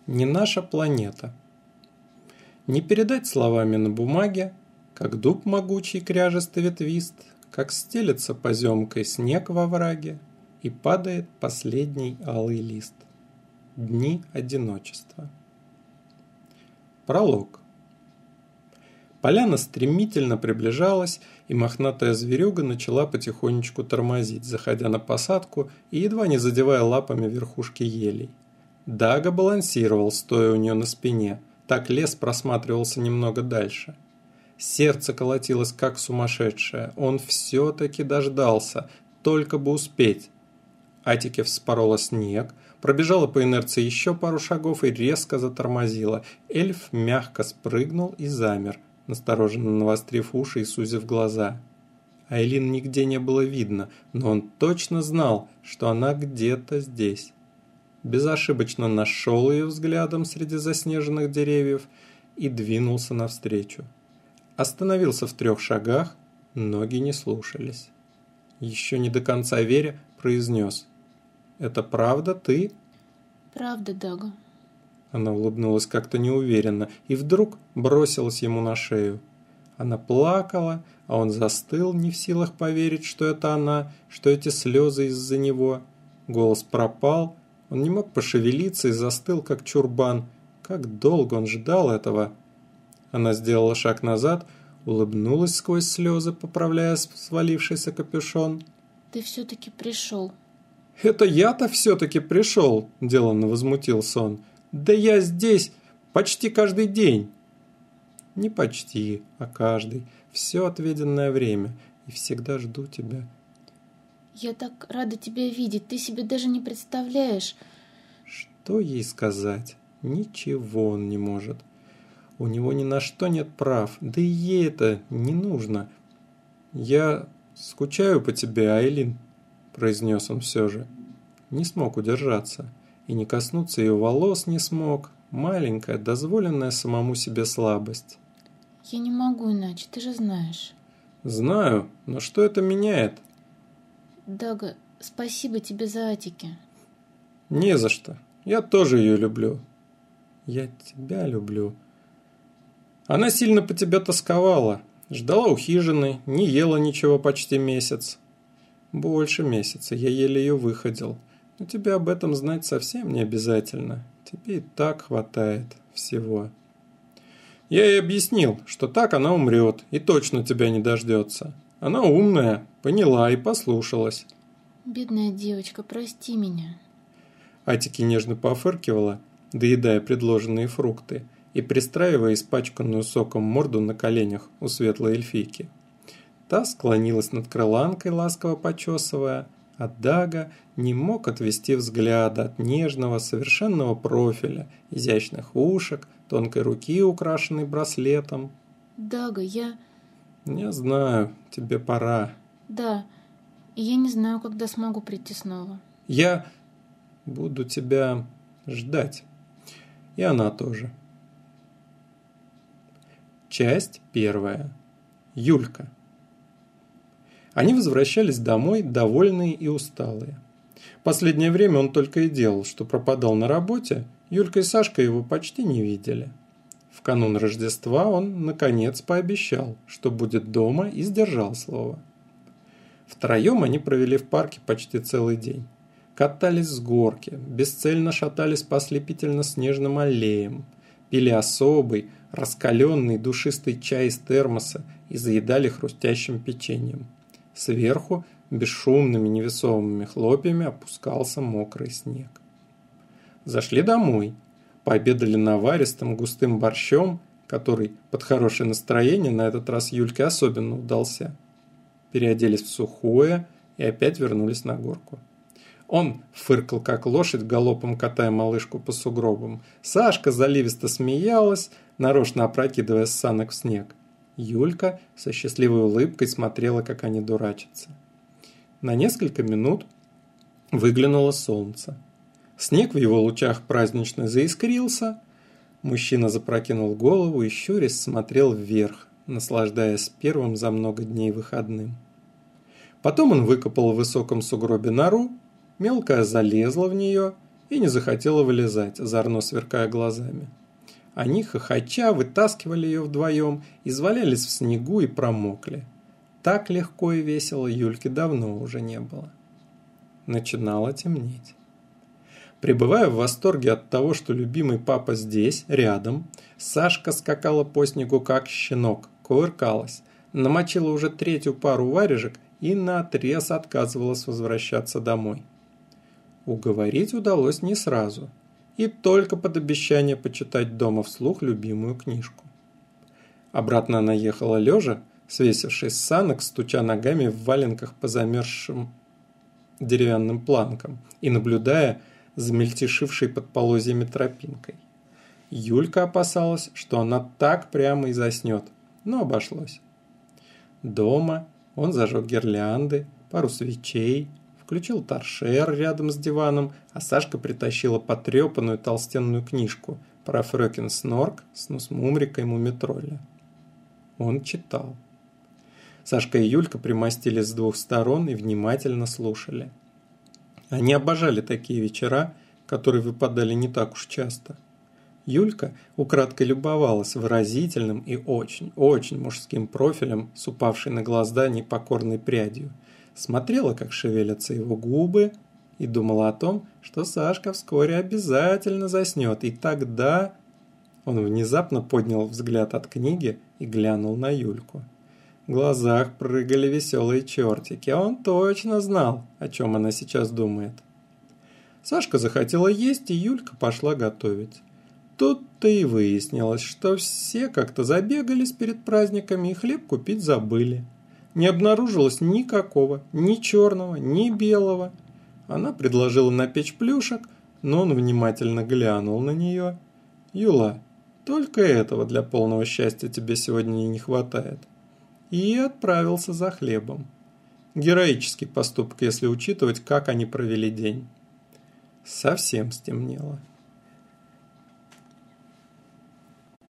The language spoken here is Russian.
Не наша планета. Не передать словами на бумаге, как дуб могучий кряжестый ветвист, как стелется поземкой снег во враге, и падает последний алый лист. Дни одиночества. Пролог. Поляна стремительно приближалась, и мохнатая зверюга начала потихонечку тормозить, заходя на посадку и едва не задевая лапами верхушки елей. Дага балансировал, стоя у нее на спине, так лес просматривался немного дальше. Сердце колотилось как сумасшедшее, он все-таки дождался, только бы успеть. Атике вспорола снег, пробежала по инерции еще пару шагов и резко затормозила. Эльф мягко спрыгнул и замер, настороженно навострив уши и сузив глаза. Айлин нигде не было видно, но он точно знал, что она где-то здесь. Безошибочно нашел ее взглядом среди заснеженных деревьев и двинулся навстречу. Остановился в 3 шагах, ноги не слушались. Еще не до конца веря, произнес: «Это правда ты?» «Правда, Дага». Она улыбнулась как-то неуверенно и вдруг бросилась ему на шею. Она плакала, а он застыл, не в силах поверить, что это она, что эти слезы из-за него. Голос пропал, он не мог пошевелиться и застыл, как чурбан. Как долго он ждал этого. Она сделала шаг назад, улыбнулась сквозь слезы, поправляя свалившийся капюшон. «Ты все-таки пришел». «Это я-то все-таки пришел», – деланно возмутился он. «Да я здесь почти каждый день». «Не почти, а каждый. Все отведенное время. И всегда жду тебя». «Я так рада тебя видеть, ты себе даже не представляешь». Что ей сказать? Ничего он не может. У него ни на что нет прав, да и ей это не нужно. «Я скучаю по тебе, Айлин», – произнес он все же. Не смог удержаться. И не коснуться ее волос не смог. Маленькая, дозволенная самому себе слабость. «Я не могу иначе, ты же знаешь». «Знаю, но что это меняет?» «Дага, спасибо тебе за Атики». «Не за что. Я тоже ее люблю». «Я тебя люблю». Она сильно по тебе тосковала. Ждала у хижины, не ела ничего почти месяц. Больше месяца, я еле ее выходил. Но тебе об этом знать совсем не обязательно. Тебе и так хватает всего. Я ей объяснил, что так она умрет и точно тебя не дождется. Она умная, поняла и послушалась. «Бедная девочка, прости меня». Атики нежно пофыркивала, доедая предложенные фрукты и пристраивая испачканную соком морду на коленях у светлой эльфийки. Та склонилась над крыланкой, ласково почесывая, а Дага не мог отвести взгляда от нежного, совершенного профиля, изящных ушек, тонкой руки, украшенной браслетом. «Дага, я...» «Не знаю, тебе пора». «Да, и я не знаю, когда смогу прийти снова». «Я буду тебя ждать. И она тоже». Часть 1. Юлька. Они возвращались домой, довольные и усталые. Последнее время он только и делал, что пропадал на работе, Юлька и Сашка его почти не видели. В канун Рождества он, наконец, пообещал, что будет дома, и сдержал слово. Втроем они провели в парке почти целый день. Катались с горки, бесцельно шатались по ослепительно-снежным аллеям, пили особый, раскаленный душистый чай из термоса и заедали хрустящим печеньем. Сверху бесшумными невесомыми хлопьями опускался мокрый снег. Зашли домой, пообедали наваристым густым борщом, который под хорошее настроение на этот раз Юльке особенно удался. Переоделись в сухое и опять вернулись на горку. Он фыркал, как лошадь, галопом катая малышку по сугробам. Сашка заливисто смеялась, нарочно опрокидывая с санок в снег. Юлька со счастливой улыбкой смотрела, как они дурачатся. На несколько минут выглянуло солнце. Снег в его лучах празднично заискрился. Мужчина запрокинул голову и, щурясь, смотрел вверх, наслаждаясь первым за много дней выходным. Потом он выкопал в высоком сугробе нору, мелкая залезла в нее, и не захотела вылезать, озорно сверкая глазами. Они, хохоча, вытаскивали ее вдвоем, извалялись в снегу и промокли. Так легко и весело Юльке давно уже не было. Начинало темнеть. Пребывая в восторге от того, что любимый папа здесь, рядом, Сашка скакала по снегу, как щенок, кувыркалась, намочила уже 3-ю пару варежек и наотрез отказывалась возвращаться домой. Уговорить удалось не сразу, и только под обещание почитать дома вслух любимую книжку. Обратно она ехала лежа, свесившись с санок, стуча ногами в валенках по замерзшим деревянным планкам и наблюдая за мельтешившей под полозьями тропинкой. Юлька опасалась, что она так прямо и заснет, но обошлось. Дома он зажег гирлянды, пару свечей, включил торшер рядом с диваном, а Сашка притащила потрепанную толстенную книжку про Фрёкин Снорк, Снусмумрика и Мумитролля. Он читал. Сашка и Юлька примостились с 2 сторон и внимательно слушали. Они обожали такие вечера, которые выпадали не так уж часто. Юлька украдкой любовалась выразительным и очень мужским профилем с упавшей на глаза непокорной прядью, смотрела, как шевелятся его губы, и думала о том, что Сашка вскоре обязательно заснет, и тогда... Он внезапно поднял взгляд от книги и глянул на Юльку. В глазах прыгали веселые чертики, а он точно знал, о чем она сейчас думает. Сашка захотела есть, и Юлька пошла готовить. Тут-то и выяснилось, что все как-то забегались перед праздниками и хлеб купить забыли. Не обнаружилось никакого, ни черного, ни белого. Она предложила напечь плюшек, но он внимательно глянул на нее. «Юла, только этого для полного счастья тебе сегодня и не хватает». И отправился за хлебом. Героический поступок, если учитывать, как они провели день. Совсем стемнело.